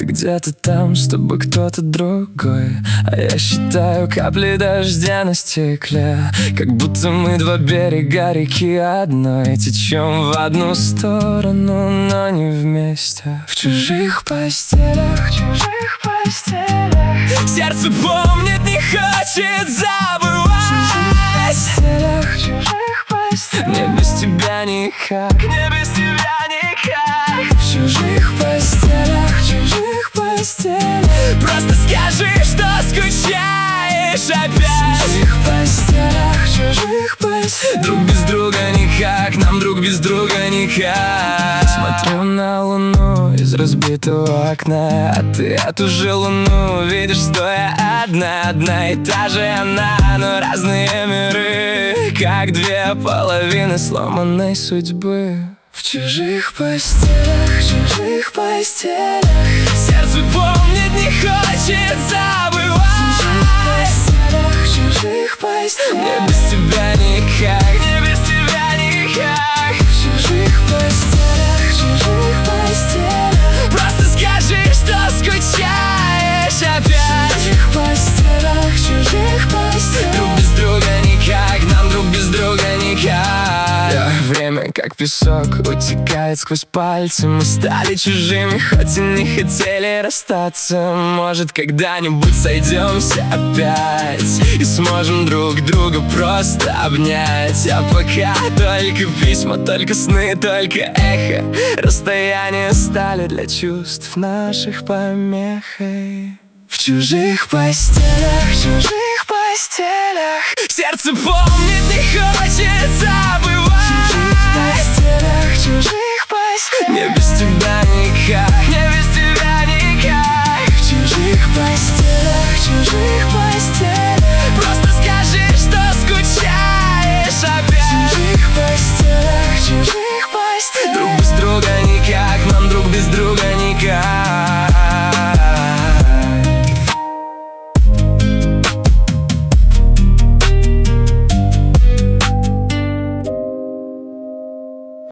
Ты где-то там, с тобой кто-то другой, а я считаю капли дождя на стекле. Как будто мы два берега реки одной, течем в одну сторону, но не вместе. В чужих постелях, в чужих постелях. Сердце помнит, не хочет забывать. В чужих постелях, в чужих постелях. Мне без тебя никак, мне без тебя никак. В чужих постелях, в чужих постелях. Просто скажи, что скучаешь опять. В чужих постелях, в чужих постелях. Друг без друга никак, нам друг без друга никак. Смотрю на луну из разбитого окна, а ты эту же луну видишь, стоя одна. Одна и та же она, но разные миры, как две половины сломанной судьбы. В чужих постелях, в чужих постелях. Сердце помнит, не хочет забывать. В чужих постелях, мне без тебя никак, мне без тебя никак. В чужих постелях, в чужих постелях. Просто скажи, что скучаешь опять. В чужих постелях, в чужих постелях. Друг без друга никак, нам друг без друга никак. Время как песок утекает сквозь пальцы. Мы стали чужими, хоть и не хотели расстаться. Может, когда-нибудь сойдемся опять и сможем друг друга просто обнять. А пока только письма, только сны, только эхо. Расстояния стали для чувств наших помехой. В чужих постелях, в чужих постелях. Сердце помнит, не хочет забывать. В чужих постелях, в чужих постелях.